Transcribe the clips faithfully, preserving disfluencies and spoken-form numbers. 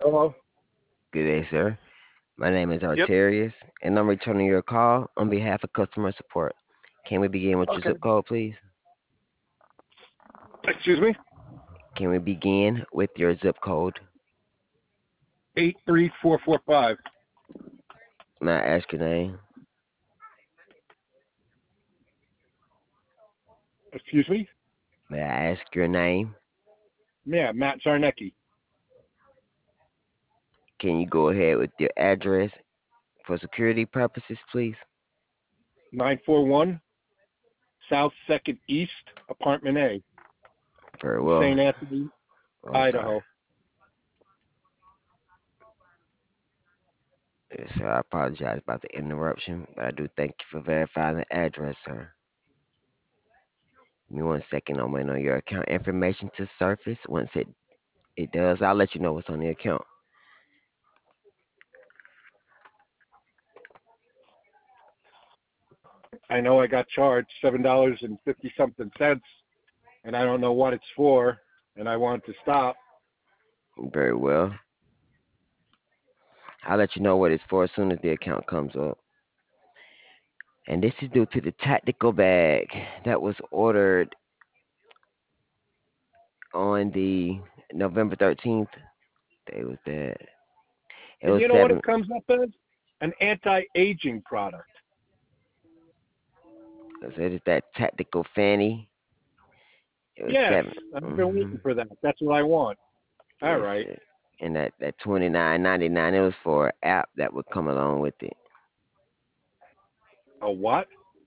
Hello? Good day, sir. My name is Yep. Arterius, and I'm returning your call on behalf of customer support. Can we begin with your Okay. zip code, please? Excuse me? Can we begin with your zip code? eight three four four five. May I ask your name? Excuse me? May I ask your name? Yeah, Matt Zarnecki. Can you go ahead with your address for security purposes, please? nine four one South second East, Apartment A, Very well. Saint Anthony, I'm sorry. Idaho. Yes, sir. I apologize about the interruption, but I do thank you for verifying the address, sir. Give me one second. I'm waiting on your account information to surface. Once it, it does, I'll let you know what's on the account. I know I got charged seven dollars and fifty something cents, and I don't know what it's for, and I want to stop. Very well. I'll let you know what it's for as soon as the account comes up. And this is due to the tactical bag that was ordered on the November thirteenth. Day was that. It And was you know what seven. it comes up as? An anti-aging product. So it's that tactical fanny. It was Yes, seven. I've been Mm-hmm. waiting for that. That's what I want. All Yes, right. sir. And that that twenty nine ninety nine. It was for an app that would come along with it. A what?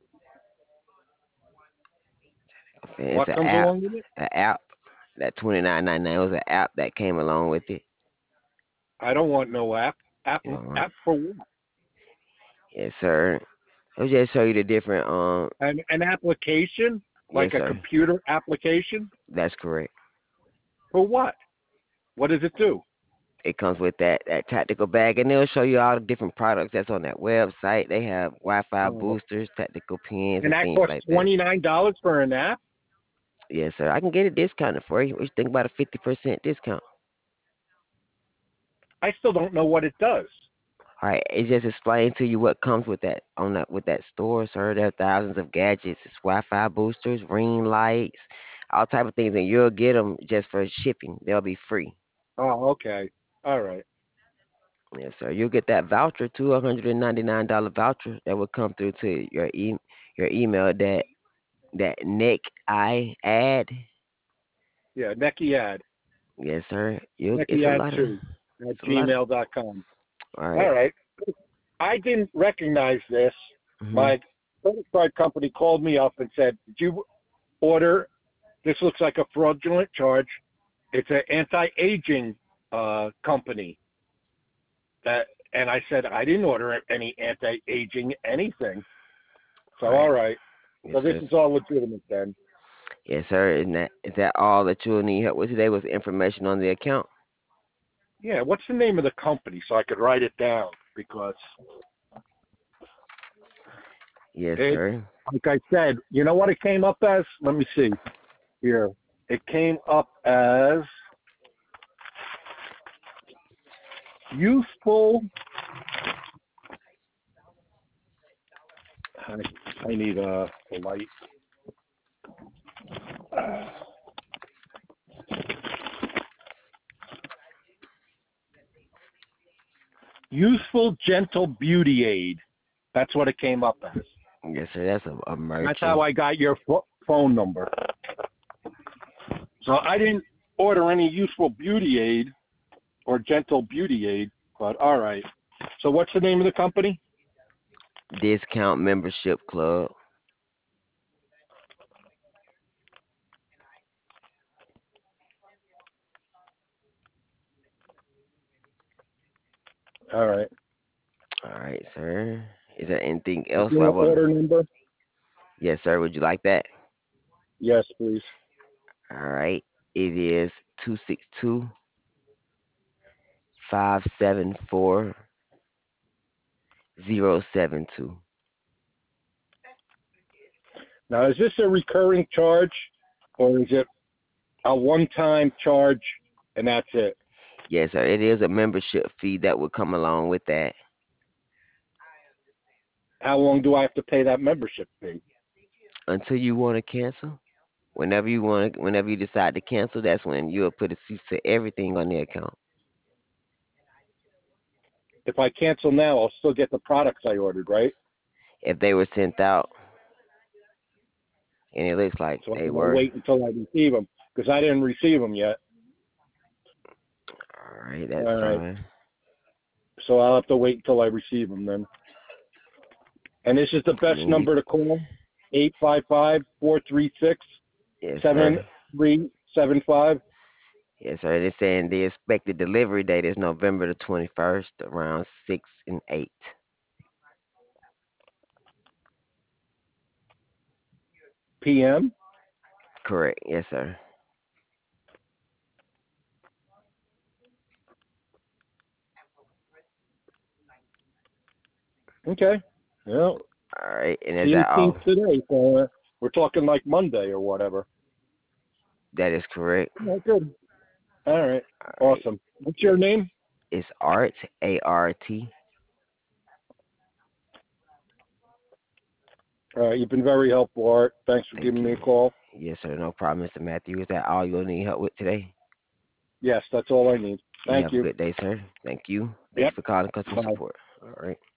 It's What an comes app. along with it? An app. That twenty nine ninety nine was an app that came along with it. I don't want no app. App, You know, app for what? yes, sir. I'll just show you the different. Um. An, an application, Yes, like a sir. computer application, That's correct. for what? What does it do? It comes with that that tactical bag, and they'll show you all the different products that's on that website. They have Wi-Fi Oh, boosters, tactical pins, and and that things costs like that. twenty nine dollars for an app. Yes, sir. I can get it discounted for you. What you think about a fifty percent discount? I still don't know what it does. All right, it just explains to you what comes with that on that with that store, sir. There are thousands of gadgets. It's Wi-Fi boosters, ring lights, all type of things, and you'll get them just for shipping. They'll be free. Oh, okay. All right. Yes, sir. You'll get that voucher too, a hundred and ninety nine dollar voucher that will come through to your e your email that that Nick I ad. Yeah, Necky ad. Yes, sir. You it's Necky a ad lot of two at it's a lot of gmail dot com. all All right. right. I didn't recognize this. Mhm. My credit card company called me up and said, "Did you order? This looks like a fraudulent charge. It's an anti-aging uh, company." That, and I said, "I didn't order any anti-aging anything." So All all right. right. Yes, So this sir. is all legitimate then. Yes, sir. And that is that all that you'll need help with today was information on the account? Yeah. What's the name of the company so I could write it down? Because Yes, it, sir. like I said, you know what it came up as? Let me see here. It came up as youthful. I, I need a, a light. Uh, youthful, gentle beauty aid. That's what it came up as. Yes, sir. That's a, a That's how merchant. I got your pho- phone number. So I didn't order any useful beauty aid or gentle beauty aid, but all right. So what's the name of the company? Discount membership club. All right. All right, sir. Is there anything Is else there I an will? order number? Yes, sir. Would you like that? Yes, please. All right. It is two six two five seven four zero seven two. Now, is this a recurring charge or is it a one-time charge and that's it? Yes, sir. It is a membership fee that would come along with that. How long do I have to pay that membership fee? Until you want to cancel, whenever you want, to, whenever you decide to cancel, that's when you'll put a cease to everything on the account. If I cancel now, I'll still get the products I ordered, right? If they were sent out, and it looks like So I they gotta were. wait until I receive them because I didn't receive them yet. All right, that's All right. fine. So I'll have to wait until I receive them then. And this is the And best then you, number to call, eight five five, four three six, yes, seven sir. three seven five. Yes, sir. They're saying the expected delivery date is November the twenty-first, around six and eight. P M. Correct. Yes, sir. Okay. Well, All right, and it's is the that eighteenth all? today, so uh, we're talking like Monday or whatever. That is correct. Yeah, good. All right. All right. Awesome. What's your name? It's Art, A R T. All right. You've been very helpful, Art. Thanks for Thank giving me you. a call. Yes, sir. No problem, Mister Matthew. Is that all you'll need help with today? Yes, that's all I need. You Thank have a you. good day, sir. Thank you. Thank Yep. you for calling customer Bye. support. All right.